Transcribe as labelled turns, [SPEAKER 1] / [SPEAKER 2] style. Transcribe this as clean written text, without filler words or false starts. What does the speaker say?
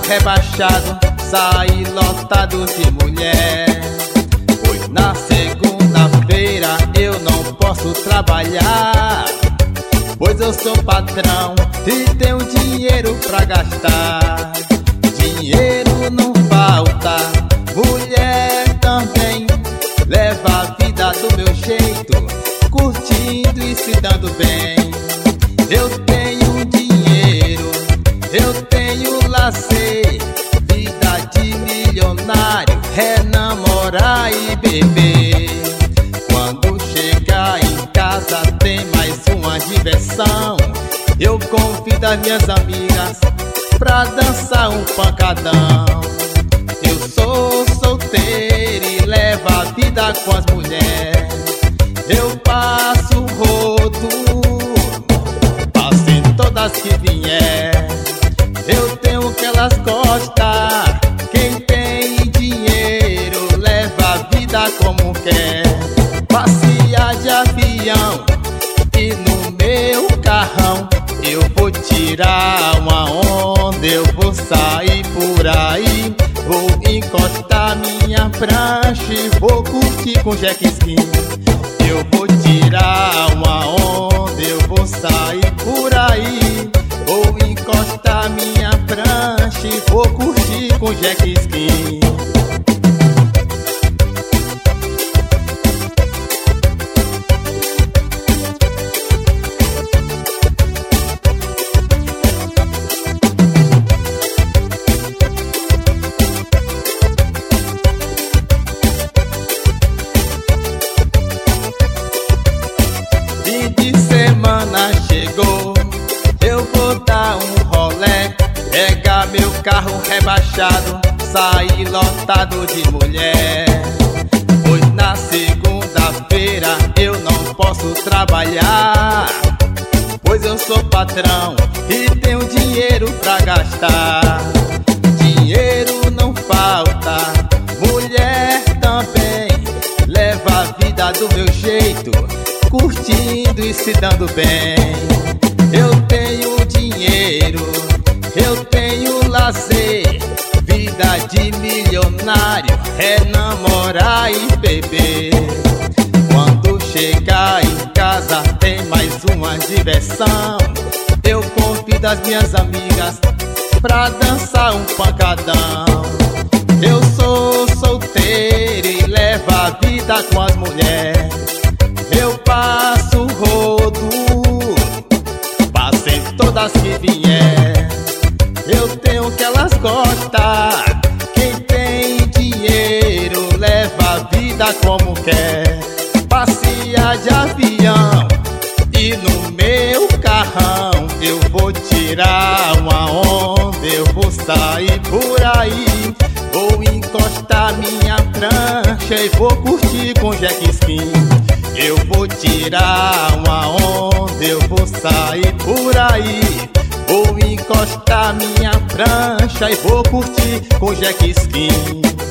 [SPEAKER 1] rebaixado, saí lotado de mulher. Pois na segunda-feira eu não posso trabalhar, pois eu sou patrão e tenho dinheiro pra gastar. Dinheiro não falta, mulher também. Leva a vida do meu jeito, curtindo e se dando bem. Eu tenho dinheiro, eu tenho lazer, vida de milionário é namorar e beber. Quando chegar em casa tem mais uma diversão. Eu convido as minhas amigas pra dançar um pancadão. Eu sou solteiro e levo a vida com as mulheres. Eu passo o rodo, passo em todas que vier. Eu tenho o que elas gostam. Quem tem dinheiro leva a vida como quer. Passear de avião e no meu carrão eu vou tirar uma onda. Eu vou sair por aí, vou encostar minha prancha e vou curtir com jet ski. Eu vou tirar uma onda, eu vou sair por aí, vou encostar minha prancha e vou curtir com jet ski. Chegou, eu vou dar um rolé, pegar meu carro rebaixado, sair lotado de mulher. Pois na segunda-feira eu não posso trabalhar, pois eu sou patrão e tenho dinheiro pra gastar. Dinheiro não falta, mulher também. Leva a vida do meu jeito, curtindo e se dando bem. Eu tenho dinheiro, eu tenho lazer, vida de milionário é namorar e beber. Quando chegar em casa tem mais uma diversão. Eu convido as minhas amigas pra dançar um pancadão. Eu sou solteiro e levo a vida com as mulheres. Eu passo o rodo, passo em todas que vier. Eu tenho o que elas gostam. Quem tem dinheiro leva a vida como quer. Passear de avião e no meu carrão eu vou tirar uma onda. Eu vou sair por aí, vou encostar minha prancha e vou curtir com jet ski. Eu vou tirar uma onda, eu vou sair por aí, vou encostar minha prancha e vou curtir com jet ski.